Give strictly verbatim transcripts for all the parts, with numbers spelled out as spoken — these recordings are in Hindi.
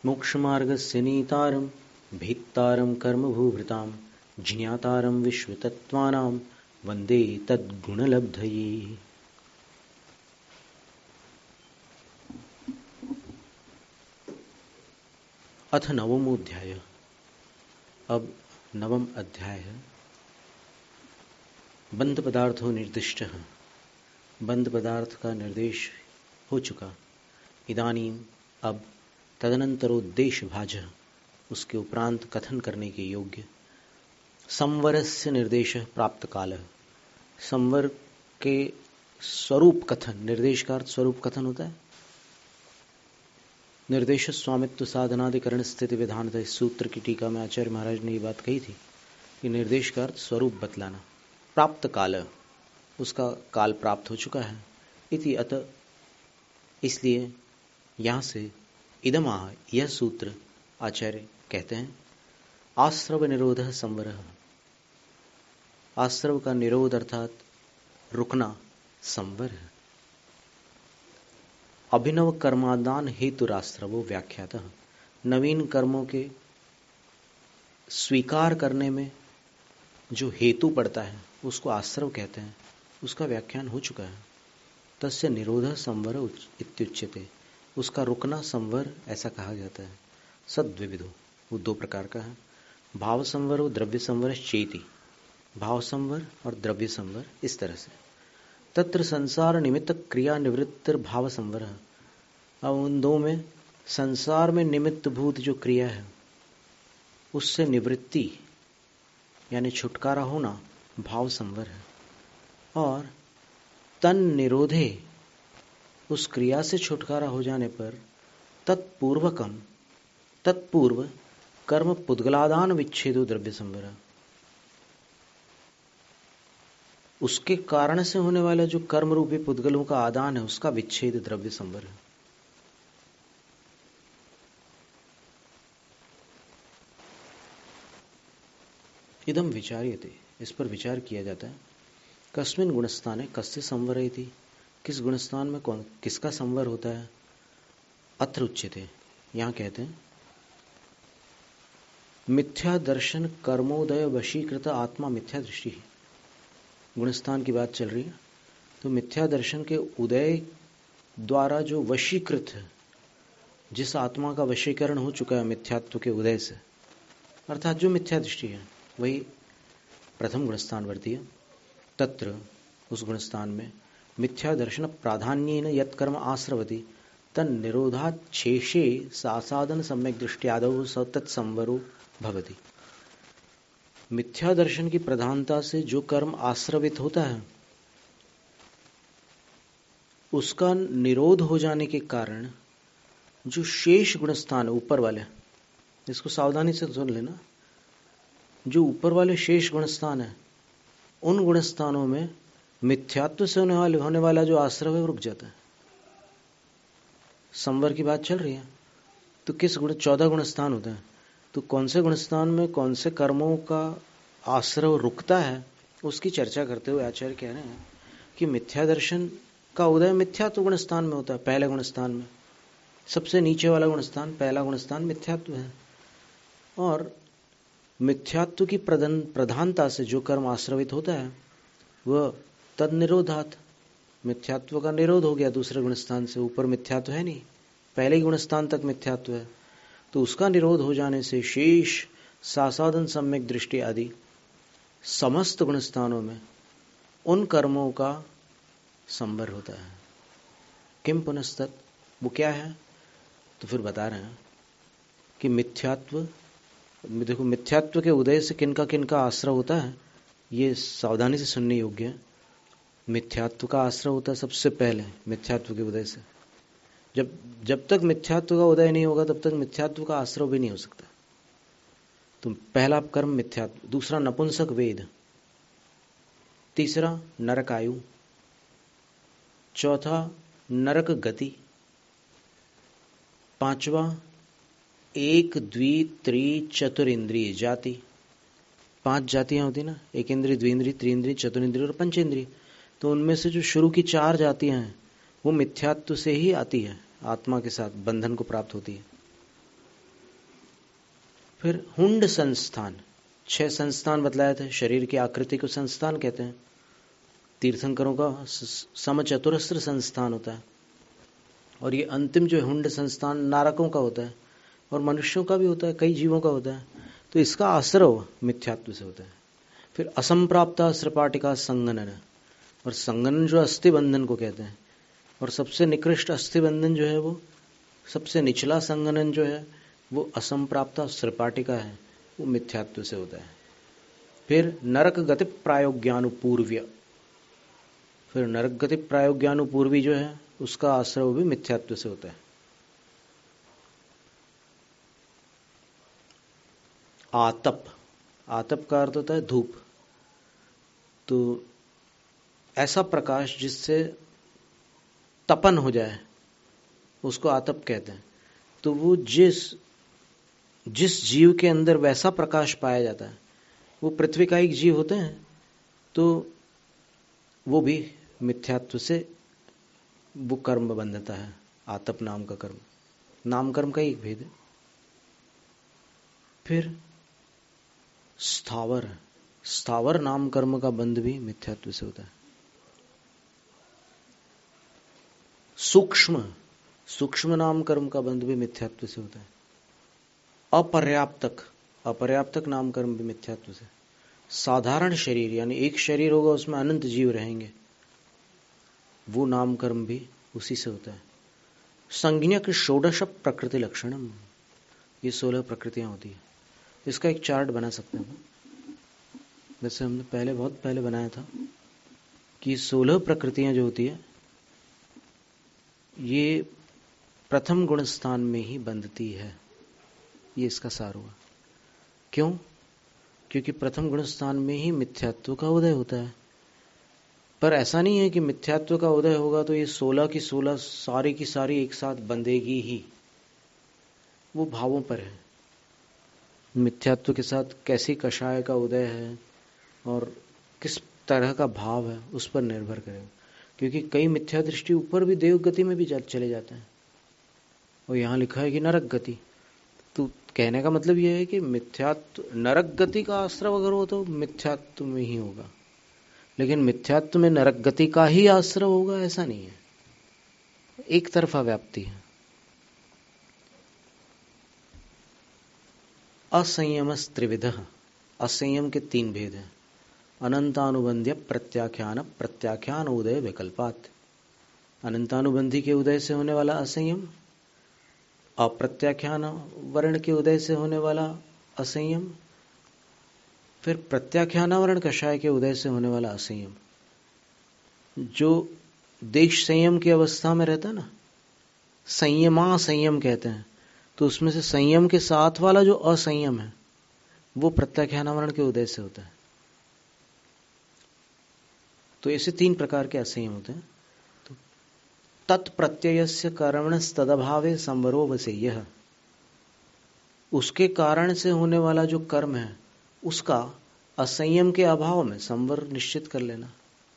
मोक्षमार्गस्य नीतारं भेत्तारं कर्मभूभृतां ज्ञातारं विश्वतत्त्वानां वन्दे तद्गुणलब्धये। अथ नवमोऽध्याय। अब नवम अध्याय है। बंध पदार्थों निर्दिष्ट है। बंध पदार्थ का निर्देश हो चुका। इदानीम अब तदनंतरोद्देश्य भाज, उसके उपरांत कथन करने के योग्य। संवरस्य निर्देश प्राप्त काल। संवर के स्वरूप कथन, निर्देश का अर्थ स्वरूप कथन होता है। निर्देश स्वामित्व साधनाधिकरण स्थिति विधान। इस सूत्र की टीका में आचार्य महाराज ने ये बात कही थी कि निर्देश का अर्थ स्वरूप बतलाना। प्राप्त काल, उसका काल प्राप्त हो चुका है। इति अत, इसलिए यहां से इदम आह, यह सूत्र आचार्य कहते हैं आश्रव निरोध संवर। आश्रव का निरोध अर्थात रुकना संवर है। अभिनव कर्मादान हेतु राश्रवो व्याख्यातः। नवीन कर्मों के स्वीकार करने में जो हेतु पड़ता है उसको आश्रव कहते हैं। उसका व्याख्यान हो चुका है। तस्य निरोध संवर इत्युच्यते, उसका रुकना संवर ऐसा कहा जाता है। सद्विविधो, वो दो प्रकार का है। भाव संवर और द्रव्य संवर चेति। भाव संवर और द्रव्य संवर इस तरह से। तत्र संसार निमित्त क्रिया निवृत्त भाव संवर। अब उन दो में संसार में निमित्त भूत जो क्रिया है उससे निवृत्ति यानी छुटकारा होना भाव संवर है। और तन निरोधे, उस क्रिया से छुटकारा हो जाने पर तत्पूर्वकम, तत्पूर्व कर्म पुद्गलादान विच्छेदो द्रव्य संवर। उसके कारण से होने वाला जो कर्म रूपी पुद्गलों का आदान है उसका विच्छेद द्रव्य संवर है। इदम विचार्यते, इस पर विचार किया जाता है। कस्मिन गुणस्थाने कस्य संवरयति, किस गुणस्थान में कौन किसका संवर होता है। अत्र उच्यते, यहां कहते हैं मिथ्या दर्शन कर्मोदय वशीकृत आत्मा मिथ्या दृष्टि। गुणस्थान की बात चल रही है। तो मिथ्या दर्शन के उदय द्वारा जो वशीकृत है, जिस आत्मा का वशीकरण हो चुका है मिथ्यात्व के उदय से, अर्थात जो मिथ्या दृष्टि है, वही प्रथम गुणस्थान वर्ती है। तत्र, उस गुणस्थान में मिथ्या दर्शन प्राधान्येन यत् कर्म आश्रवति तन निरोधात् शेषे सासादन सम्यक दृष्टियादौ तत्संवरो भवति। मिथ्या दर्शन की प्रधानता से जो कर्म आश्रवित होता है उसका निरोध हो जाने के कारण जो शेष गुणस्थान ऊपर वाले, इसको सावधानी से सुन लेना, जो ऊपर वाले शेष गुणस्थान है उन गुणस्थानों में मिथ्यात्व से होने वाले होने वाला जो आश्रव है वो रुक जाता है। संवर की बात चल रही है तो किस गुण, चौदह गुणस्थान होते हैं, तो कौन से गुणस्थान में कौन से कर्मों का आश्रव रुकता है उसकी चर्चा करते हुए आचार्य कह रहे हैं कि मिथ्या दर्शन का उदय मिथ्यात्व गुणस्थान में होता है। पहले गुणस्थान में, सबसे नीचे वाला गुणस्थान, पहला गुणस्थान मिथ्यात्व है। और मिथ्यात्व की प्रधान प्रधानता से जो कर्म आश्रवित होता है वह तद निरोधात, मिथ्यात्व का निरोध हो गया दूसरे गुणस्थान से। ऊपर मिथ्यात्व है नहीं, पहले ही गुणस्थान तक मिथ्यात्व है, तो उसका निरोध हो जाने से शेष सासादन सम्यक दृष्टि आदि समस्त गुणस्थानों में उन कर्मों का संवर होता है। किम पुनस्तत्, वो क्या है, तो फिर बता रहे हैं कि मिथ्यात्व, देखो मिथ्यात्व के उदय से किनका किनका आश्रय होता है, ये सावधानी से सुनने योग्य है। मिथ्यात्व का आश्रय होता है सबसे पहले मिथ्यात्व के उदय से। जब जब तक मिथ्यात्व का उदय नहीं होगा तब तक मिथ्यात्व का आश्रय भी नहीं हो सकता। तो पहला कर्म मिथ्यात्व, दूसरा नपुंसक वेद, तीसरा नरक आयु, चौथा नरक गति, पांचवा एक द्वि त्रि चतुरिंद्रिय जाति। पांच जातियां होती ना, एक इंद्रिय, द्विंद्रिय, त्रिंद्रिय, चतुरिंद्रिय और पंचेंद्रिय। तो उनमें से जो शुरू की चार जातियां हैं वो मिथ्यात्व से ही आती है, आत्मा के साथ बंधन को प्राप्त होती है। फिर हुंड संस्थान, छह संस्थान बतलाए थे। शरीर की आकृति को संस्थान कहते हैं। तीर्थंकरों का समचतुरस्र संस्थान होता है, और ये अंतिम जो हुंड संस्थान नारकों का होता है, और मनुष्यों का भी होता है, कई जीवों का होता है। तो इसका आश्रव मिथ्यात्व से होता है। फिर असंप्राप्ता अस्त्रपाटिका संगनन, और संगनन जो अस्थि बंधन को कहते हैं, और सबसे निकृष्ट अस्थि बंधन जो है वो, सबसे निचला संगनन जो है वो असंप्राप्ता अस्त्रपाटिका है, वो मिथ्यात्व से होता है। फिर नरक गति प्रायोग्यानुपूर्व्य, फिर नरक गति प्रायोग्यानुपूर्वी जो है उसका आश्रव भी मिथ्यात्व से होता है। आतप, आतप का अर्थ होता है धूप। तो ऐसा प्रकाश जिससे तपन हो जाए उसको आतप कहते हैं। तो वो जिस जिस जीव के अंदर वैसा प्रकाश पाया जाता है, वो पृथ्वी का एक जीव होते हैं, तो वो भी मिथ्यात्व से वो कर्म बंधता है, आतप नाम का कर्म। नाम कर्म का एक भेद है। फिर स्थावर, स्थावर नाम कर्म का बंध भी मिथ्यात्व से होता है। सूक्ष्म, सूक्ष्म नाम कर्म का बंध भी मिथ्यात्व से होता है। अपर्याप्तक, अपर्याप्तक नाम कर्म भी मिथ्यात्व से। साधारण शरीर, यानी एक शरीर होगा उसमें अनंत जीव रहेंगे, वो नाम कर्म भी उसी से होता है। संज्ञक षोडश प्रकृति लक्षणम, ये सोलह प्रकृतियां होती है। इसका एक चार्ट बना सकते हैं, जैसे हमने पहले बहुत पहले बनाया था कि सोलह प्रकृतियां जो होती है ये प्रथम गुण स्थान में ही बंधती है। ये इसका सार हुआ। क्यों? क्योंकि प्रथम गुण स्थान में ही मिथ्यात्व का उदय होता है। पर ऐसा नहीं है कि मिथ्यात्व का उदय होगा तो ये सोलह की सोलह सारी की सारी एक साथ बंधेगी ही। वो भावों पर है, मिथ्यात्व के साथ कैसी कषाय का उदय है और किस तरह का भाव है उस पर निर्भर करेगा। क्योंकि कई मिथ्या दृष्टि ऊपर भी देव गति में भी चले जाते हैं, और यहाँ लिखा है कि नरक गति। तो कहने का मतलब यह है कि मिथ्यात्व, नरक गति का आश्रय अगर हो तो मिथ्यात्व में ही होगा, लेकिन मिथ्यात्व में नरक गति का ही आश्रय होगा ऐसा नहीं है, एक तरफा व्याप्ति है। असंयम त्रिविध, असंयम के तीन भेद हैं। अनंतानुबंध्य प्रत्याख्यान, प्रत्याख्यान उदय विकल्पात। अनंतानुबंधी के उदय से होने वाला असंयम, अप्रत्याख्यान वर्ण के उदय से होने वाला असंयम, फिर प्रत्याख्यान वर्ण कषाय के उदय से होने वाला असंयम। जो देश संयम की अवस्था में रहता है ना, संयमा संयम कहते हैं, तो उसमें से संयम के साथ वाला जो असंयम है वो प्रत्याख्यान वर्ण के उदय से होता है। तो ऐसे तीन प्रकार के असंयम होते हैं। तो तत्प्रत्ययस्य कर्मणस्तदभावे संवरो वसेयः, उसके कारण से होने वाला जो कर्म है उसका असंयम के अभाव में संवर निश्चित कर लेना।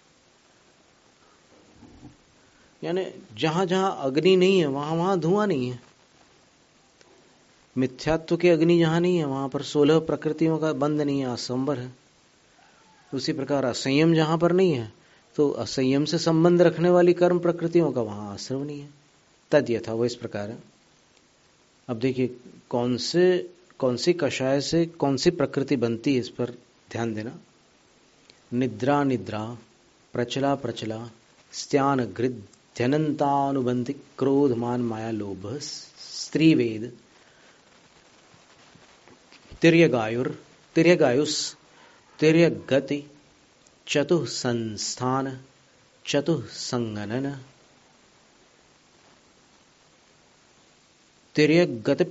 यानी जहां जहां अग्नि नहीं है वहां वहां धुआं नहीं है। मिथ्यात्व की अग्नि जहां नहीं है वहां पर सोलह प्रकृतियों का बंध नहीं है, असंवर है। उसी प्रकार असंयम जहां पर नहीं है तो असंयम से संबंध रखने वाली कर्म प्रकृतियों का वहां आश्रव नहीं है। तद यथा, वो इस प्रकार है। अब देखिए कौन से कौन सी कषाय से कौन सी प्रकृति बनती है, इस पर ध्यान देना। निद्रा निद्रा, प्रचला प्रचला, स्त्यान गृध्यनंतानुबंधी, क्रोध मान माया लोभ, स्त्री वेद, तिर्यगायुर तिर्यगायुस, तिर्य गति, चतुः संस्थान, चतुः संगनन, तिर्य गति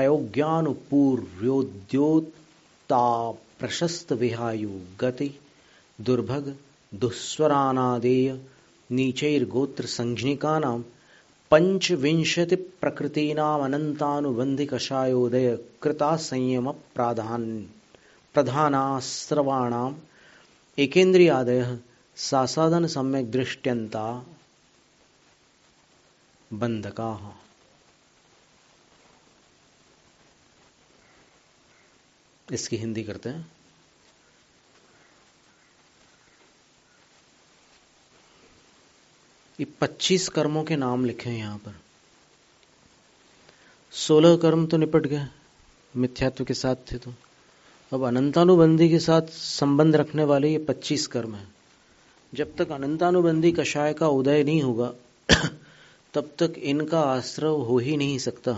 प्रायोग्यानुपूर्व्योद्योता प्रशस्त विहायु गति, दुर्भग दुस्वरानादेय नीचैर्गोत्र संज्ञिकानां पंचविंशति प्रकृतीनाम अनंतानुबंधी कषायोदय कृता संयम प्राधान प्रधानाश्रवाणाम एकेन्द्रियादयः सासादन सम्यक दृष्ट्यन्ता बंधकाः। इसकी हिंदी करते हैं। ये पच्चीस कर्मों के नाम लिखे हैं यहां पर। सोलह कर्म तो निपट गए, मिथ्यात्व के साथ थे, तो अब अनंतानुबंधी के साथ संबंध रखने वाले ये पच्चीस कर्म हैं। जब तक अनंतानुबंधी कषाय का उदय नहीं होगा तब तक इनका आश्रव हो ही नहीं सकता।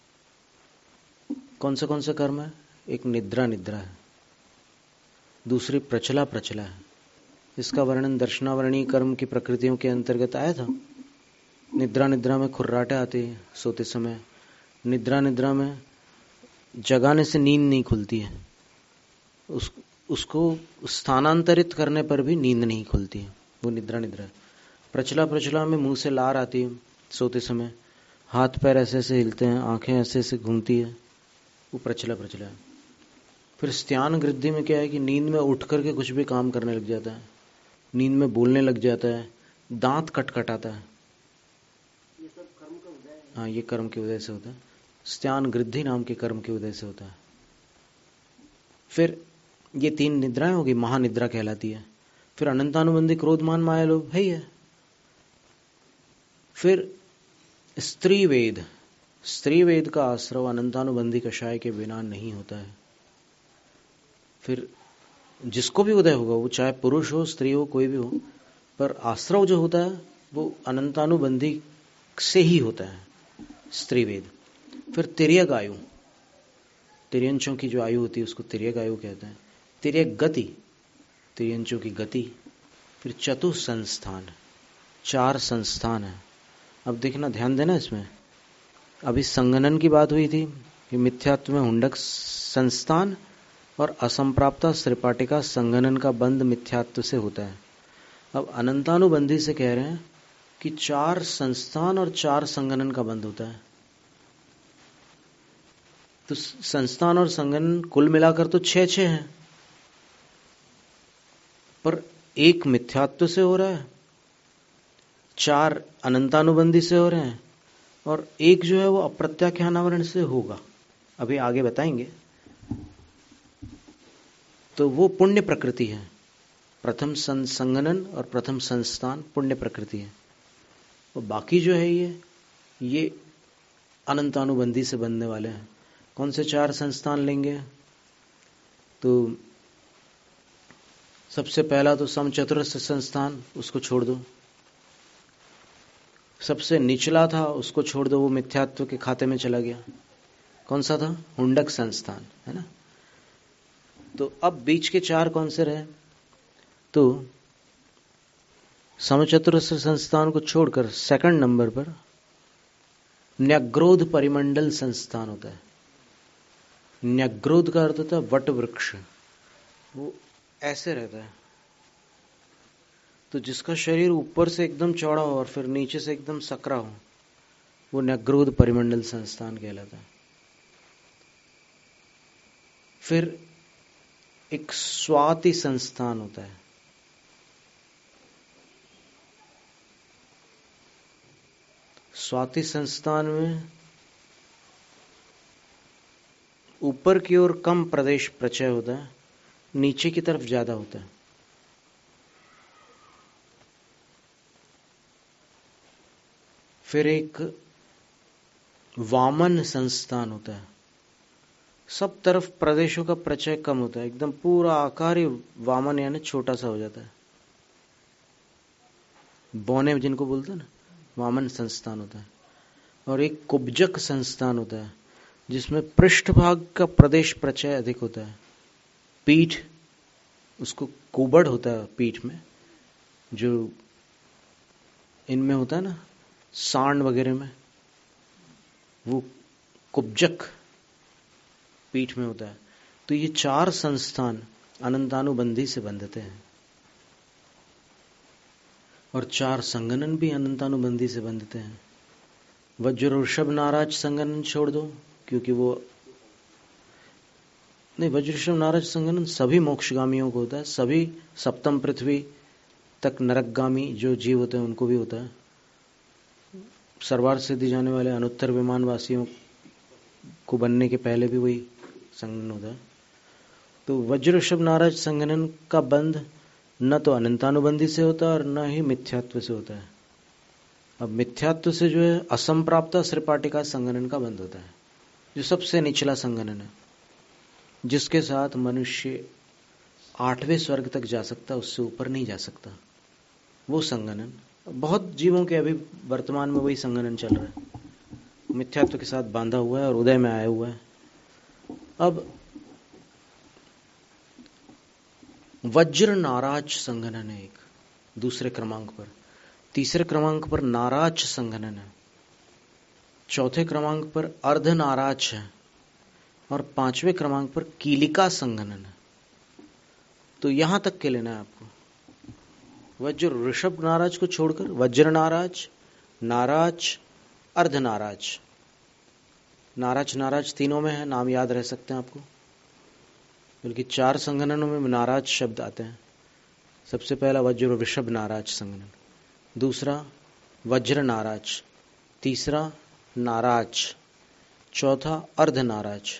कौन से कौन से कर्म है? एक निद्रा निद्रा है, दूसरी प्रचला प्रचला है। इसका वर्णन दर्शनावरणीय कर्म की प्रकृतियों के अंतर्गत आया था। निद्रा निद्रा में खुर्राटे आती है सोते समय, निद्रा निद्रा में जगाने से नींद नहीं खुलती है, उस उसको स्थानांतरित करने पर भी नींद नहीं खुलती है, वो निद्रा निद्रा है। प्रचला प्रचला में मुंह से लार आती है सोते समय, हाथ पैर ऐसे ऐसे हिलते हैं, आंखें ऐसे ऐसे घूमती है, वो प्रचला प्रचला है। फिर स्त्यान गृद्धि में क्या है कि नींद में उठ करके कुछ भी काम करने लग जाता है, नींद में बोलने लग जाता है, दांत कटकटाता है। ये सब कर्म का उदय है। हाँ, ये कर्म के उदय से होता है, स्त्यान गृद्धि नाम के कर्म के उदय से होता है। फिर ये तीन निद्राएं होगी, महानिद्रा कहलाती है। फिर अनंतानुबंधी क्रोधमान माया लोभ है ही है। फिर स्त्री वेद, स्त्री वेद का आश्रव अनंतानुबंधी कषाय के बिना नहीं होता है। फिर जिसको भी उदय होगा, वो चाहे पुरुष हो स्त्री हो कोई भी हो, पर आश्रव जो होता है वो अनंतानुबंधी से ही होता है, स्त्री वेद। फिर तिर्यक आयु, तिर्यंचों की जो आयु होती है उसको तिर्यक आयु कहते हैं। तिर्यक गति, तिर्यंचों की गति। फिर चतुः संस्थान, चार संस्थान है। अब देखना, ध्यान देना इसमें। अभी संगनन की बात हुई थी कि मिथ्यात्व में हुंडक संस्थान और असंप्राप्ता श्रीपाटिका संगनन का बंध मिथ्यात्व से होता है। अब अनंतानुबंधी से कह रहे हैं कि चार संस्थान और चार संगनन का बंध होता है। तो संस्थान और संगनन कुल मिलाकर तो छह छह हैं, पर एक मिथ्यात्व से हो रहा है, चार अनंतानुबंधी से हो रहे हैं, और एक जो है वो अप्रत्याख्यानावरण से होगा, अभी आगे बताएंगे। तो वो पुण्य प्रकृति है। प्रथम संगनन और प्रथम संस्थान पुण्य प्रकृति है, और बाकी जो है ये ये अनंतानुबंधी से बनने वाले हैं। कौन से चार संस्थान लेंगे? तो सबसे पहला तो समचतुरस्र संस्थान, उसको छोड़ दो। सबसे निचला था उसको छोड़ दो, वो मिथ्यात्व के खाते में चला गया। कौन सा था? हुंडक संस्थान, है ना। तो अब बीच के चार कौन से रहे? तो समचतुरस्र संस्थान को छोड़कर सेकंड नंबर पर न्यग्रोध परिमंडल संस्थान होता है। न्यग्रोध का अर्थ होता है वट वृक्ष, वो ऐसे रहता है। तो जिसका शरीर ऊपर से एकदम चौड़ा हो और फिर नीचे से एकदम सकरा हो, वो न्यग्रोध परिमंडल संस्थान कहलाता है। फिर एक स्वाति संस्थान होता है। स्वाति संस्थान में ऊपर की ओर कम प्रदेश प्रचय होता है, नीचे की तरफ ज्यादा होता है। फिर एक वामन संस्थान होता है, सब तरफ प्रदेशों का प्रचय कम होता है, एकदम पूरा आकार ही वामन यानी छोटा सा हो जाता है। बौने जिनको बोलते हैं ना, वामन संस्थान होता है। और एक कुब्जक संस्थान होता है, जिसमें पृष्ठभाग का प्रदेश प्रचय अधिक होता है। पीठ, उसको कुबड़ होता है पीठ में, जो इनमें होता है ना सांड वगैरह में, वो कुब्जक पीठ में होता है। तो ये चार संस्थान अनंतानुबंधी से बंधते हैं, और चार संगनन भी अनंतानुबंधी से बंधते हैं। वज्र ऋषभ नाराज संगनन छोड़ दो, क्योंकि वो नहीं, वज्र ऋषभ नाराज संगनन सभी मोक्षगामियों को होता है, सभी सप्तम पृथ्वी तक नरकगामी जो जीव होते हैं उनको भी होता है। सर्वार्थ सिद्धि जाने वाले अनुत्तर विमान वासियों को बनने के पहले भी वही संगनन होता है। तो वज्र ऋषभ नाराज संघनन का बंध न तो अनंतानुबंधी से होता है और न ही मिथ्यात्व से होता है। अब मिथ्यात्व से जो है असंप्राप्ता श्रीपाटिका संघनन का बंध होता है, जो सबसे निचला संघनन है, जिसके साथ मनुष्य आठवें स्वर्ग तक जा सकता है, उससे ऊपर नहीं जा सकता। वो संघनन बहुत जीवों के अभी वर्तमान में वही संघनन चल रहा है, मिथ्यात्व के साथ बांधा हुआ है और उदय में आया हुआ है। अब वज्र नाराज संघनन है एक दूसरे क्रमांक पर, तीसरे क्रमांक पर नाराज संघनन है, चौथे क्रमांक पर अर्ध नाराज है और पांचवें क्रमांक पर कीलिका संघनन है। तो यहां तक के लेना है आपको। वज्र ऋषभ नाराज को छोड़कर वज्र नाराज, नाराज, अर्ध नाराज, नाराज नाराज तीनों में है, नाम याद रह सकते हैं आपको, बल्कि चार संघननों में नाराज शब्द आते हैं। सबसे पहला वज्र ऋषभ नाराज संघनन, दूसरा वज्र नाराज, तीसरा नाराज, चौथा अर्ध नाराज।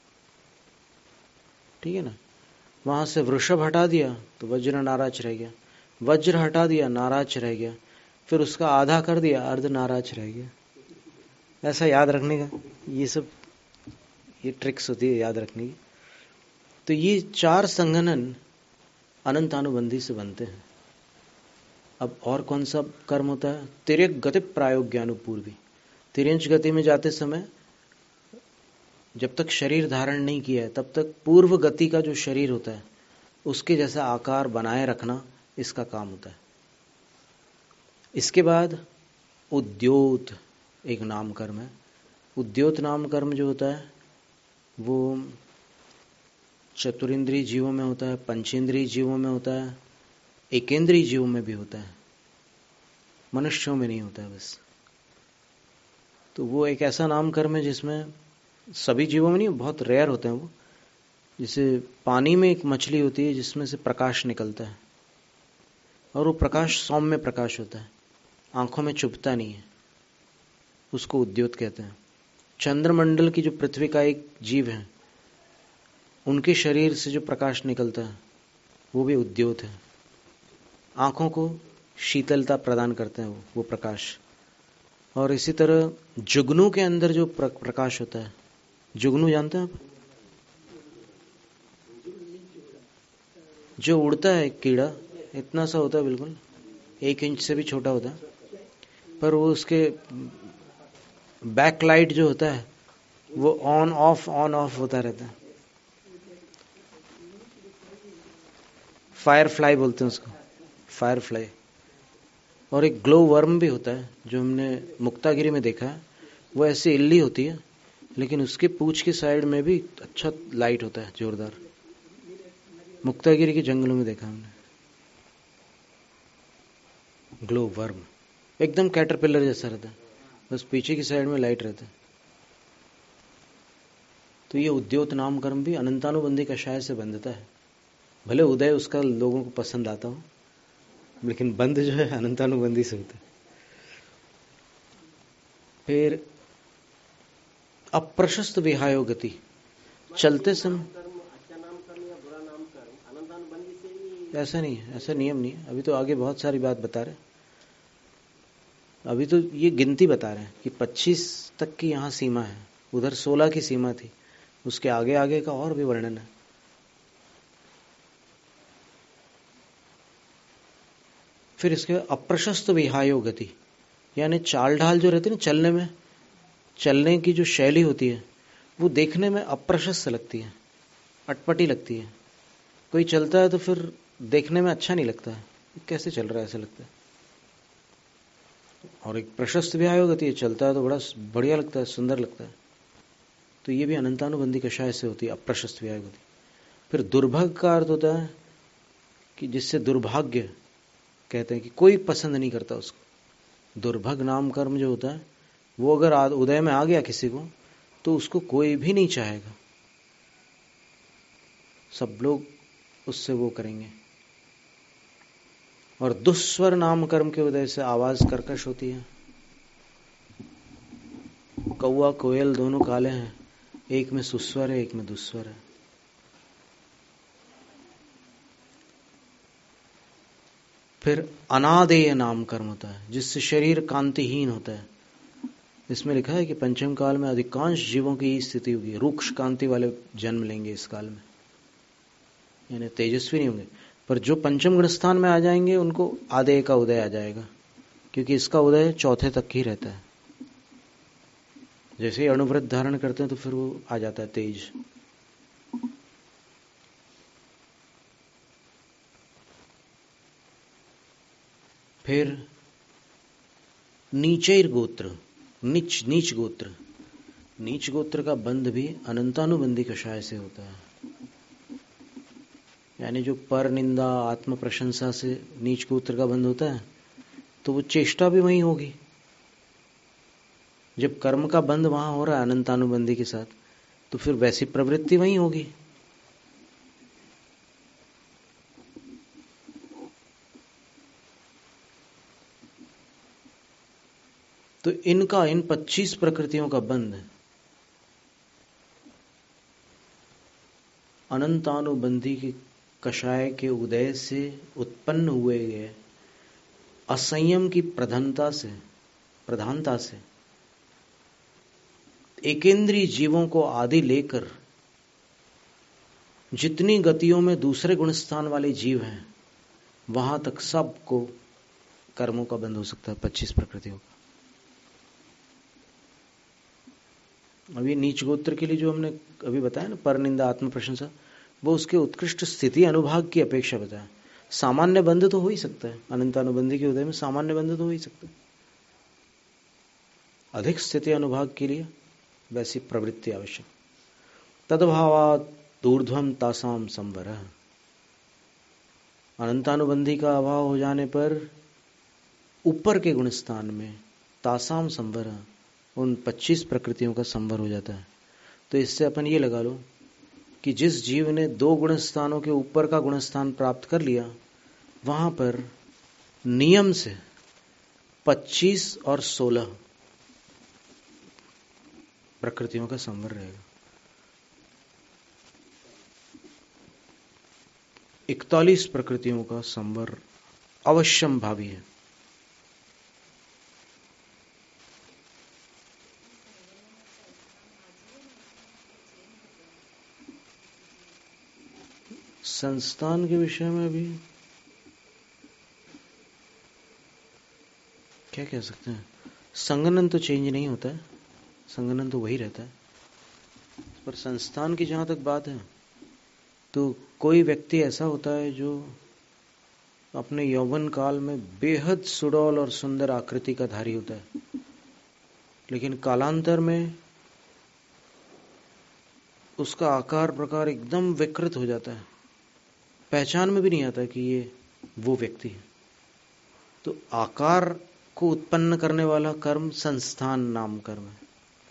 ठीक है ना। वहां से वृषभ हटा दिया तो वज्र नाराज रह गया, वज्र हटा दिया नाराज रह गया, फिर उसका आधा कर दिया अर्ध नाराज रह गया। ऐसा याद रखने का, ये सब ये ट्रिक्स होती है याद रखने की। तो ये चार संघनन अनंतानुबंधी से बनते हैं। अब और कौन सा कर्म होता है? तिर्यक गति प्रायोग्यानुपूर्वी। तिर्यंच गति में जाते समय जब तक शरीर धारण नहीं किया है तब तक पूर्व गति का जो शरीर होता है उसके जैसा आकार बनाए रखना इसका काम होता है। इसके बाद उद्योत एक नाम कर्म है। उद्योत नाम कर्म जो होता है वो चतुरिंद्रिय जीवों में होता है, पंचेंद्रिय जीवों में होता है, एकेंद्रिय जीवों में भी होता है, मनुष्यों में नहीं होता है बस। तो वो एक ऐसा नाम कर्म है जिसमें सभी जीवों में नहीं, बहुत रेयर होते हैं वो। जैसे पानी में एक मछली होती है जिसमें से प्रकाश निकलता है और वो प्रकाश सौम्य प्रकाश होता है, आंखों में चुभता नहीं है, उसको उद्योत कहते हैं। चंद्रमंडल की जो पृथ्वी का एक जीव है उनके शरीर से जो प्रकाश निकलता है वो भी उद्योत है, आंखों को शीतलता प्रदान करते हैं वो वो प्रकाश। और इसी तरह जुगनू के अंदर जो प्र, प्रकाश होता है, जुगनू जानते हैं आप? जो उड़ता है एक कीड़ा, इतना सा होता है, बिल्कुल एक इंच से भी छोटा होता है, पर वो उसके बैकलाइट जो होता है वो ऑन ऑफ ऑन ऑफ होता रहता है। फायर फ्लाई बोलते हैं उसको, फायर फ्लाई। और एक ग्लो वर्म भी होता है जो हमने मुक्तागिरी में देखा है, वो ऐसी इल्ली होती है लेकिन उसके पूंछ की साइड में भी अच्छा लाइट होता है, जोरदार। मुक्तागिरी के जंगलों में देखा हमने ग्लो वर्म, एकदम कैटरपिलर जैसा रहता है, बस पीछे की साइड में लाइट रहता है। तो ये उद्योत नाम कर्म भी अनंतानुबंधी कषाय से बंधता है। भले उदय उसका लोगों को पसंद आता हो लेकिन बंध जो है अनंतानुबंधी से होता है। फिर अप्रशस्त विहायो गति, चलते समय ऐसा नहीं है, ऐसा नियम नहीं है। अभी तो आगे बहुत सारी बात बता रहे, अभी तो ये गिनती बता रहे हैं कि पच्चीस तक की यहाँ सीमा है, उधर सोलह की सीमा थी, उसके आगे आगे का और भी वर्णन है। फिर इसके अप्रशस्त विहायो गति, यानी चाल ढाल जो रहती है ना चलने में, चलने की जो शैली होती है वो देखने में अप्रशस्त लगती है, अटपटी लगती है। कोई चलता है तो फिर देखने में अच्छा नहीं लगता है, कैसे चल रहा है ऐसा लगता है। और एक प्रशस्त विहायो गति है, चलता है तो बड़ा बढ़िया लगता है, सुंदर लगता है। तो ये भी अनंतानुबंधी कषाय से होती है, अप्रशस्त विहायो गति। फिर दुर्भग का अर्थ होता है कि जिससे दुर्भाग्य कहते हैं कि कोई पसंद नहीं करता उसको। दुर्भग नाम कर्म जो होता है वो अगर उदय में आ गया किसी को तो उसको कोई भी नहीं चाहेगा, सब लोग उससे वो करेंगे। और दुस्वर नाम कर्म के उदय से आवाज कर्कश होती है। कौआ कोयल दोनों काले हैं, एक में सुस्वर है एक में दुस्वर है। फिर अनादेय नाम कर्म होता है जिससे शरीर कांतिहीन होता है। इसमें लिखा है कि पंचम काल में अधिकांश जीवों की स्थिति होगी, रुक्ष कांति वाले जन्म लेंगे इस काल में, यानी तेजस्वी नहीं होंगे। पर जो पंचम गण स्थान में आ जाएंगे उनको आदेय का उदय आ जाएगा, क्योंकि इसका उदय चौथे तक ही रहता है। जैसे ही अणुव्रत धारण करते हैं तो फिर वो आ जाता है तेज। फिर नीचैर गोत्र, नीच नीच गोत्र, नीच गोत्र का बंध भी अनंतानुबंधी कषाय से होता है। यानी जो पर निंदा आत्म प्रशंसा से नीच गोत्र का बंध होता है तो वो चेष्टा भी वही होगी। जब कर्म का बंध वहां हो रहा है अनंतानुबंधी के साथ, तो फिर वैसी प्रवृत्ति वही होगी। तो इनका, इन पच्चीस प्रकृतियों का बंध अनंतानुबंधी के कषाय के उदय से उत्पन्न हुए गए असंयम की प्रधानता से प्रधानता से एकेंद्रीय जीवों को आदि लेकर जितनी गतियों में दूसरे गुणस्थान वाले जीव हैं वहां तक सबको कर्मों का बंध हो सकता है, पच्चीस प्रकृतियों का। अभी नीच गोत्र के लिए जो हमने अभी बताया ना, पर निंदा आत्म प्रशंसा, वो उसके उत्कृष्ट स्थिति अनुभाग की अपेक्षा बताया। सामान्य बंध तो हो ही सकता है, अनंतानुबंधी के उदय में सामान्य बंध तो हो ही सकता है। अधिक स्थिति अनुभाग के लिए वैसी प्रवृत्ति आवश्यक। तद्भावात् ऊर्ध्वम तासाम संवरः, अनंतानुबंधी का अभाव हो जाने पर ऊपर के गुण स्थान में तासाम संवरः, उन पच्चीस प्रकृतियों का संवर हो जाता है। तो इससे अपन ये लगा लो कि जिस जीव ने दो गुण स्थानों के ऊपर का गुण स्थान प्राप्त कर लिया, वहां पर नियम से पच्चीस और सोलह प्रकृतियों का संवर रहेगा। इकतालीस प्रकृतियों का संवर अवश्यम भावी है। संस्थान के विषय में भी क्या कह सकते हैं, संगठन तो चेंज नहीं होता है, संगठन तो वही रहता है। पर संस्थान की जहां तक बात है तो कोई व्यक्ति ऐसा होता है जो अपने यौवन काल में बेहद सुडौल और सुंदर आकृति का धारी होता है, लेकिन कालांतर में उसका आकार प्रकार एकदम विकृत हो जाता है, पहचान में भी नहीं आता कि ये वो व्यक्ति है। तो आकार को उत्पन्न करने वाला कर्म संस्थान नाम कर्म है।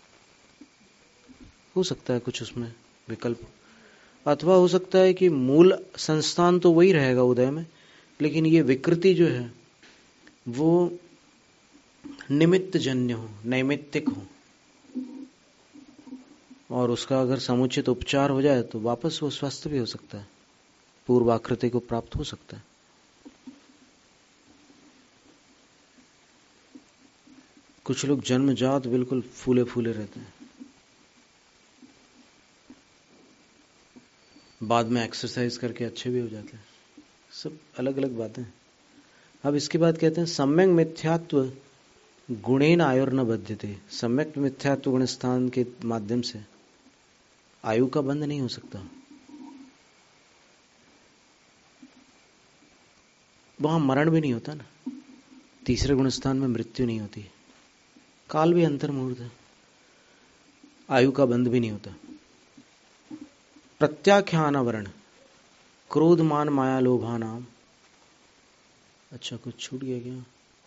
हो सकता है कुछ उसमें विकल्प, अथवा हो सकता है कि मूल संस्थान तो वही रहेगा उदय में, लेकिन ये विकृति जो है वो निमित्त जन्य हो, नैमित्तिक हो, और उसका अगर समुचित उपचार हो जाए तो वापस वो स्वस्थ भी हो सकता है, पूर्वाकृति को प्राप्त हो सकता है। कुछ लोग जन्मजात बिल्कुल फूले फूले रहते हैं, बाद में एक्सरसाइज करके अच्छे भी हो जाते हैं, सब अलग अलग बातें। अब इसके बाद कहते हैं सम्यक मिथ्यात्व गुणेन आयुर्न बध्यते। सम्यक मिथ्यात्व गुण स्थान के माध्यम से आयु का बंध नहीं हो सकता। वहां मरण भी नहीं होता ना, तीसरे गुण स्थान में मृत्यु नहीं होती, काल भी अंतर्मुहूर्त है, आयु का बंध भी नहीं होता। प्रत्याख्यानावरण क्रोध मान माया लोभा नाम, अच्छा कुछ छूट गया क्या?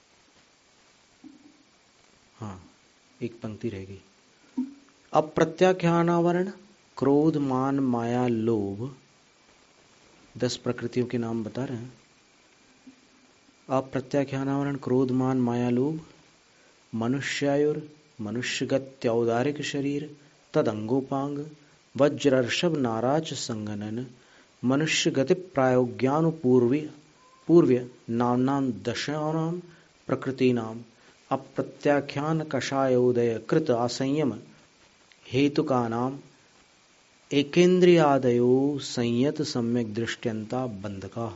हाँ, एक पंक्ति रह गई। अप्रत्याख्यानावरण क्रोध मान माया लोभ, दस प्रकृतियों के नाम बता रहे हैं। अप्रत्याख्यानावरण क्रोध मान माया लोभ, मनुष्यायुर मनुष्यगत्यौदारिक शरीर तदंगोपांग वज्रर्षभ नाराज संगनन मनुष्य गति प्रायोज्ञानुपूर्वी पूर्व्य नाम्नां दशानां प्रकृतीनां अप्रत्याख्यान कषायोदय कृत असंयम हेतुकानाम एकेन्द्रियादयो संयत सम्यक दृष्ट्यंता बंधका।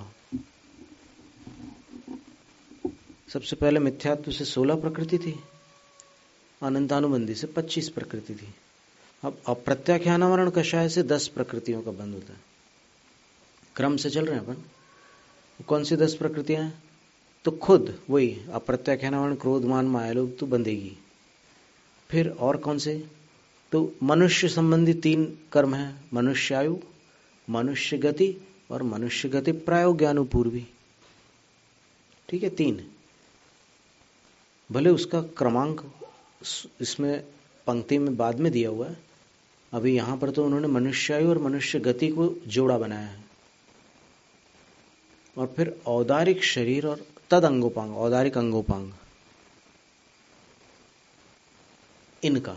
सबसे पहले मिथ्यात्व से सोलह प्रकृति थी, अनंतानुबंधी से पच्चीस प्रकृति थी। अब अप्रत्याख्यानावरण कषाय से दस प्रकृतियों का बंध होता है। क्रम से चल रहे हैं अपन। कौन सी दस प्रकृतियां हैं? तो खुद वही अप्रत्याख्यानावरण क्रोध मान माया लोभ तो बंधेगी। फिर और कौन से? तो मनुष्य संबंधी तीन कर्म है, मनुष्यायु, मनुष्य गति और मनुष्य गति प्रायोग्यानुपूर्वी। ठीक है, तीन। भले उसका क्रमांक इसमें पंक्ति में बाद में दिया हुआ है, अभी यहां पर तो उन्होंने मनुष्यायु और मनुष्य गति को जोड़ा बनाया है। और फिर औदारिक शरीर और तद अंगोपांग, औदारिक अंगोपांग, इनका।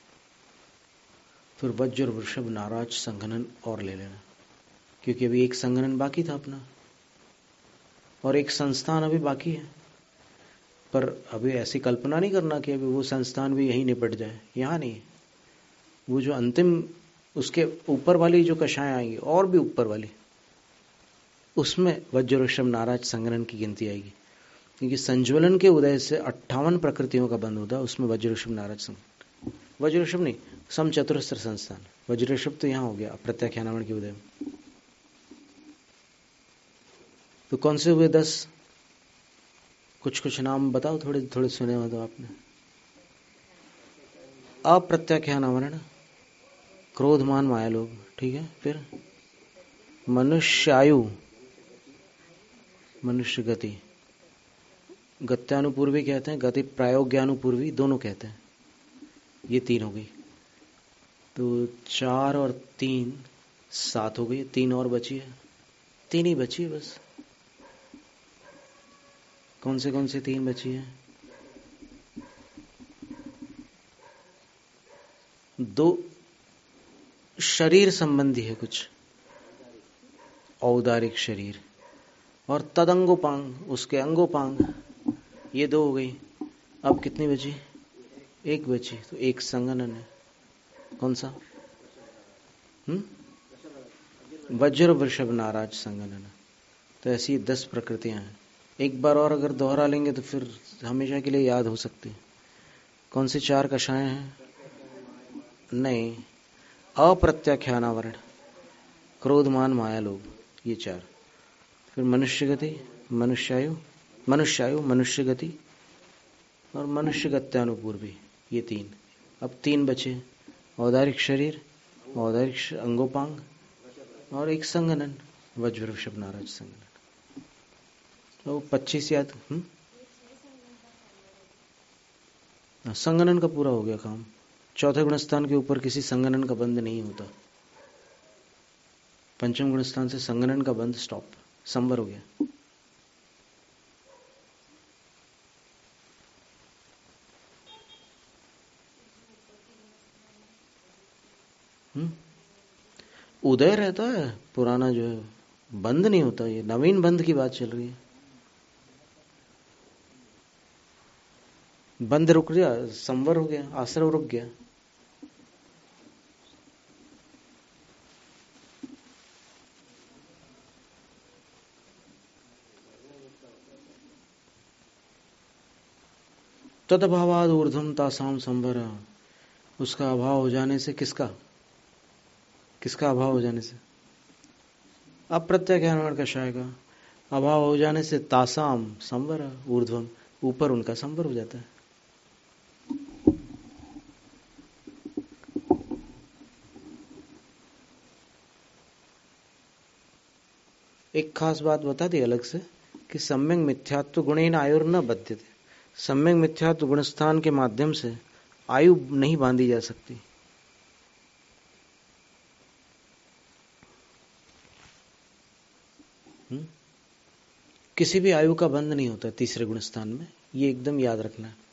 फिर वज्र वृषभ नाराज संघनन और ले लेना, क्योंकि अभी एक संघनन बाकी था अपना और एक संस्थान अभी बाकी है। पर अभी ऐसी कल्पना नहीं करना कि अभी वो संस्थान भी यहीं निपट जाए, यहां नहीं। वो जो अंतिम उसके ऊपर वाली जो कषाएं आएंगी और भी ऊपर वाली, उसमें वज्र वृषभ नाराज संघनन की गिनती आएगी। क्योंकि संज्वलन के उदय से अट्ठावन प्रकृतियों का बंध होता है, उसमें वज्र वृषभ नाराज संघनन, वज्र वृषभ नहीं, सम चतुरस्र संस्थान। वज्र वृषभ तो यहां हो गया अप्रत्याख्यानावरण के उदय में। तो कौन से हुए दस? कुछ कुछ नाम बताओ, थोड़े थोड़े सुने हो तो आपने। अप्रत्याख्यानावरण, क्रोध मान माया लोभ, ठीक है। फिर मनुष्यायु, मनुष्य गति, गत्यानुपूर्वी कहते हैं, गति प्रायोग्यानुपूर्वी दोनों कहते हैं। ये तीन हो गई। तो चार और तीन सात हो गई, तीन और बची है, तीन ही बची है बस। कौन से कौन से तीन बची है? दो शरीर संबंधी है कुछ, औदारिक शरीर, और तदंगोपांग, उसके अंगोपांग, ये दो हो गई। अब कितनी बची? एक बची। तो एक संघनन है, कौन सा? हम्म वज्र वृषभ नाराज संघनन। तो ऐसी दस प्रकृतियां हैं। एक बार और अगर दोहरा लेंगे तो फिर हमेशा के लिए याद हो सकती है। कौन सी चार कषाएं हैं? नहीं, अप्रत्याख्यानावरण, क्रोध मान माया लोभ, ये चार। फिर मनुष्य गति, मनुष्यायु, मनुष्यायु मनुष्य गति और मनुष्य गत्यानुपूर्वी, ये तीन। अब तीन बचे, औदारिक शरीर, औदारिक अंगोपांग और एक संघनन, वज्र वृषभ नाराज संघनन। तो पच्चीस याद। हम्म संघनन का पूरा हो गया काम। चौथे गुणस्थान के ऊपर किसी संघनन का बंध नहीं होता। पंचम गुणस्थान से संघनन का बंध स्टॉप, संवर हो गया। हम्म उदय रहता है, पुराना जो है बंद नहीं होता। ये नवीन बंद की बात चल रही है। बंद रुक गया, संवर हो गया, आश्रव रुक गया। तदभावाद ऊर्ध्वम तासाम संवर, उसका अभाव हो जाने से, किसका किसका अभाव हो जाने से? अप्रत्याख्यानावरण कषाय का अभाव हो जाने से तासाम संवर ऊर्ध्वम, ऊपर उनका संवर हो जाता है। एक खास बात बता दी अलग से कि सम्यक मिथ्यात्व गुणेन आयुर न बध्यते। सम्यक मिथ्यात्व गुणस्थान के माध्यम से आयु नहीं बांधी जा सकती। हुँ? किसी भी आयु का बंध नहीं होता तीसरे गुणस्थान में, ये एकदम याद रखना है।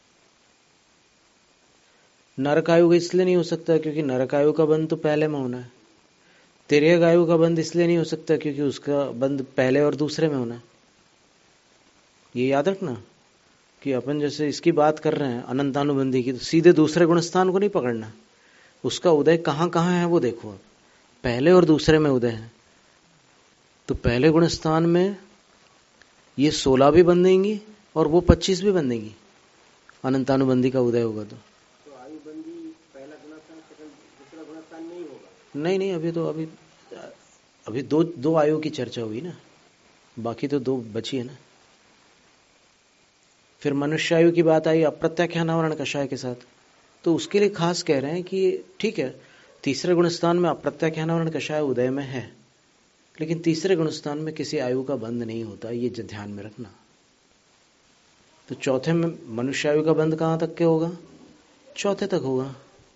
नरकायु का इसलिए नहीं हो सकता क्योंकि नरकायु का बंध तो पहले में होना है। तिर्यक आयु का बंध इसलिए नहीं हो सकता क्योंकि उसका बंध पहले और दूसरे में होना है। ये याद रखना कि अपन जैसे इसकी बात कर रहे हैं अनंतानुबंधी की, तो सीधे दूसरे गुणस्थान को नहीं पकड़ना, उसका उदय कहाँ कहाँ है वो देखो। आप पहले और दूसरे में उदय है, तो पहले गुणस्थान में ये सोलह भी बंधेंगी और वो पच्चीस भी बंधेंगी, अनंतानुबंधी का उदय होगा तो। तो आयुबंधी पहला गुणस्थान सेकंड दूसरा गुणस्थान नहीं होगा? नहीं नहीं, अभी तो अभी अभी दो दो आयु की चर्चा हुई ना, बाकी तो दो बची है ना। फिर मनुष्य आयु की बात आई अप्रत्याख्यानावरण कषाय के साथ, तो उसके लिए खास कह रहे हैं कि ठीक है, तीसरे गुणस्थान में अप्रत्याख्यानावरण कषाय उदय में है, लेकिन तीसरे गुणस्थान में किसी आयु का बंध नहीं होता, ये ध्यान में रखना। तो चौथे में मनुष्य आयु का बंध कहां तक के होगा? चौथे तक होगा,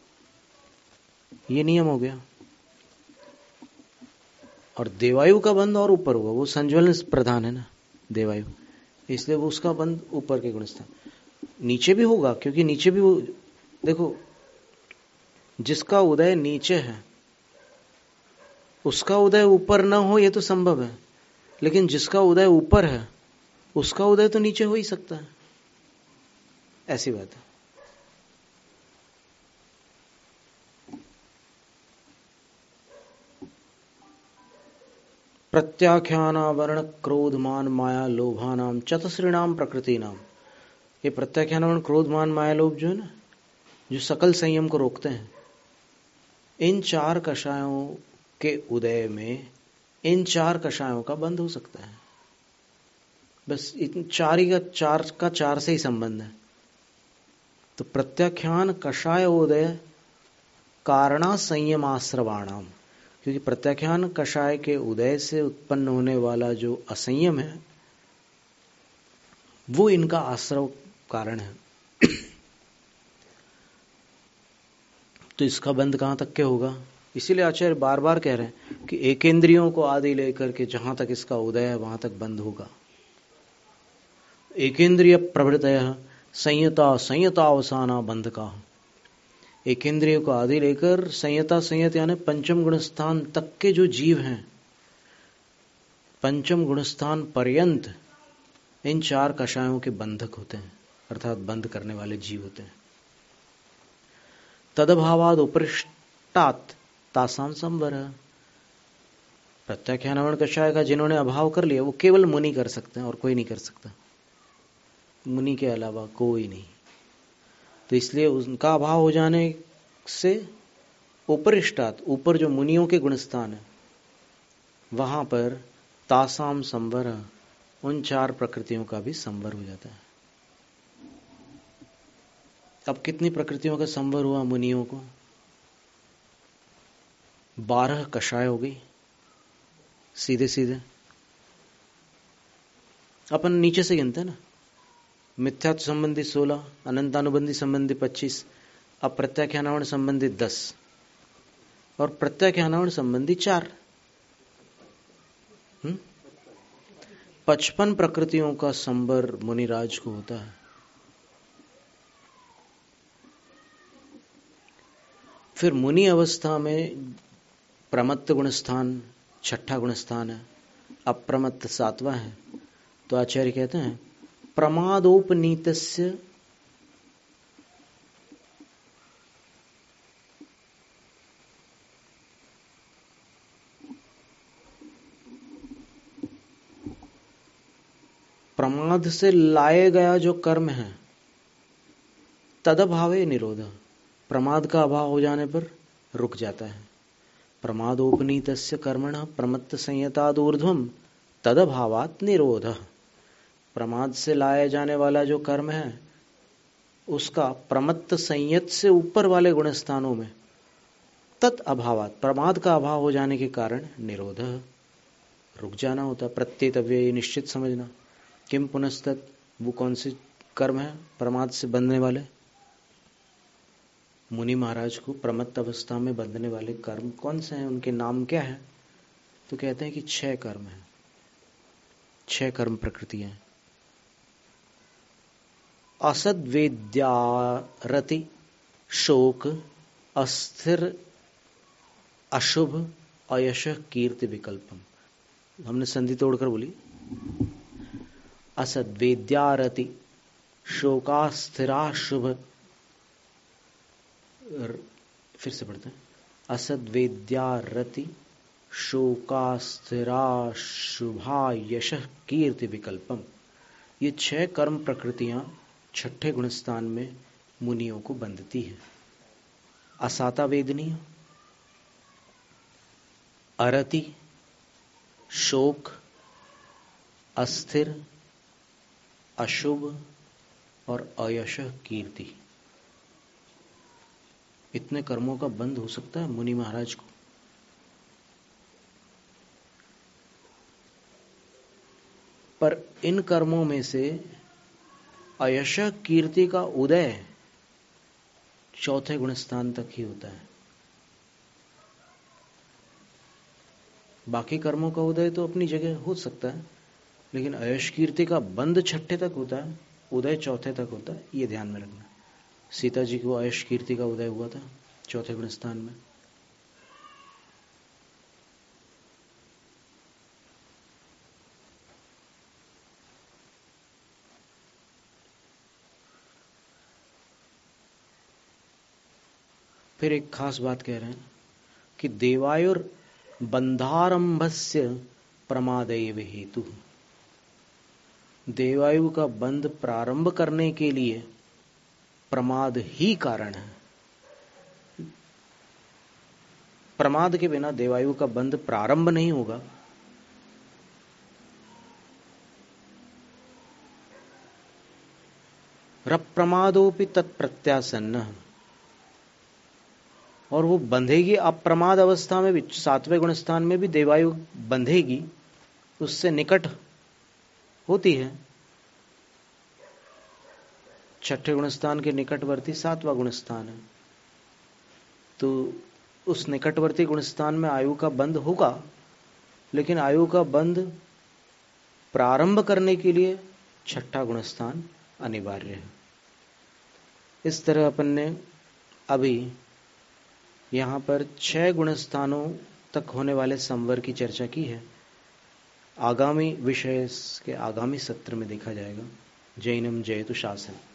ये नियम हो गया। और देवायु का बंध और ऊपर होगा, वो संज्वलन प्रधान है ना देवायु, इसलिए वो उसका बंध ऊपर के गुणस्थान। नीचे भी होगा, क्योंकि नीचे भी वो देखो, जिसका उदय नीचे है उसका उदय ऊपर ना हो ये तो संभव है, लेकिन जिसका उदय ऊपर है उसका उदय तो नीचे हो ही सकता है, ऐसी बात है। प्रत्याख्यानावरण क्रोध मान माया लोभानाम चतुश्रीणाम प्रकृति नाम, ये प्रत्याख्यानावरण क्रोध मान माया लोभ जो है ना, जो सकल संयम को रोकते हैं, इन चार कषायों के उदय में इन चार कषायों का बंध हो सकता है। बस इन चार ही का चार का चार से ही संबंध है। तो प्रत्याख्यान कषाय उदय कारणा संयमाश्रवाणाम, क्योंकि प्रत्याख्यान कषाय के उदय से उत्पन्न होने वाला जो असंयम है वो इनका आश्रव कारण है। तो इसका बंध कहां तक के होगा? इसीलिए आचार्य बार बार कह रहे हैं कि एकेंद्रियों को आदि लेकर के जहां तक इसका उदय है वहां तक बंध होगा। एकेंद्रिय प्रवृत्तयः संयता संयतावसाना बंध का, एकेंद्रिय को आदि लेकर संयता संयत यानी पंचम गुणस्थान तक के जो जीव हैं, पंचम गुणस्थान पर्यंत इन चार कषायों के बंधक होते हैं, अर्थात बंध करने वाले जीव होते हैं। तदभावाद उपरिष्टात तासाम संवर, प्रत्याख्यानावरण कषाय का जिन्होंने अभाव कर लिया वो केवल मुनि कर सकते हैं और कोई नहीं कर सकता, मुनि के अलावा कोई नहीं। तो इसलिए उनका अभाव हो जाने से उपरिष्टात, ऊपर जो मुनियों के गुणस्थान है वहां पर तासाम संवर, उन चार प्रकृतियों का भी संवर हो जाता है। अब कितनी प्रकृतियों का संवर हुआ मुनियों को? बारह कषाय हो गई सीधे सीधे। अपन नीचे से गिनते हैं ना, मिथ्यात्व संबंधी सोलह, अनंतानुबंधी संबंधी पच्चीस, अप्रत्याख्यानावरण संबंधी दस और प्रत्याख्यानावरण संबंधी चार, पचपन प्रकृतियों का संबर मुनिराज को होता है। फिर मुनि अवस्था में प्रमत्त गुणस्थान छठा गुणस्थान है, अप्रमत्त सातवां है। तो आचार्य कहते हैं प्रमादोपनीतस्य प्रमाद से लाए गया जो कर्म है तदभावे निरोध, प्रमाद का अभाव हो जाने पर रुक जाता है। प्रमादोपनीतस्य कर्मणः प्रमत्त संयतादूर्ध्वम तदभावात् निरोध, प्रमाद से लाया जाने वाला जो कर्म है उसका प्रमत्त संयत से ऊपर वाले गुणस्थानों में तत् अभावात, प्रमाद का अभाव हो जाने के कारण निरोध, रुक जाना होता। प्रत्येतव्य निश्चित समझना। किम पुनस्तत्, वो कौन से कर्म है प्रमाद से बंधने वाले? मुनि महाराज को प्रमत्त अवस्था में बंधने वाले कर्म कौन से हैं, उनके नाम क्या है? तो कहते हैं कि छह कर्म हैं, छह कर्म प्रकृतियां हैं। असद्वेद्यारति, शोक, अस्थिर, अशुभ, अयश, कीर्ति, विकल्पम। हमने संधि तोड़कर बोली। असद्वेद्यारति शोकास्थिराशुभ, फिर से पढ़ते हैं, असद्वेद्यारति शोकास्थिराशुभा यशः कीर्ति विकल्पम। ये छह कर्म प्रकृतियां छठे गुणस्थान में मुनियों को बंधती है। असाता वेदनीय, अरति, शोक, अस्थिर, अशुभ और अयश कीर्ति, इतने कर्मों का बंध हो सकता है मुनि महाराज को। पर इन कर्मों में से अयश कीर्ति का उदय चौथे गुणस्थान तक ही होता है। बाकी कर्मों का उदय तो अपनी जगह हो सकता है, लेकिन अयश कीर्ति का बंध छठे तक होता है, उदय चौथे तक होता है। ये ध्यान में रखना। सीता जी को अयश कीर्ति का उदय हुआ था चौथे गुणस्थान में। फिर एक खास बात कह रहे हैं कि देवायुर बंधारंभस्य प्रमादैव हेतु, देवायु का बंध प्रारंभ करने के लिए प्रमाद ही कारण है। प्रमाद के बिना देवायु का बंध प्रारंभ नहीं होगा। रप्रमादोपि तत्प्रत्यासन्न, और वो बंधेगी अप्रमाद अवस्था में भी, सातवें गुणस्थान में भी देवायु बंधेगी, उससे निकट होती है। छठे गुणस्थान के निकटवर्ती सातवां गुणस्थान है, तो उस निकटवर्ती गुणस्थान में आयु का बंध होगा, लेकिन आयु का बंध प्रारंभ करने के लिए छठा गुणस्थान अनिवार्य है। इस तरह अपन ने अभी यहाँ पर छह गुणस्थानों तक होने वाले संवर की चर्चा की है। आगामी विषय के आगामी सत्र में देखा जाएगा। जैनम जयतु शासन।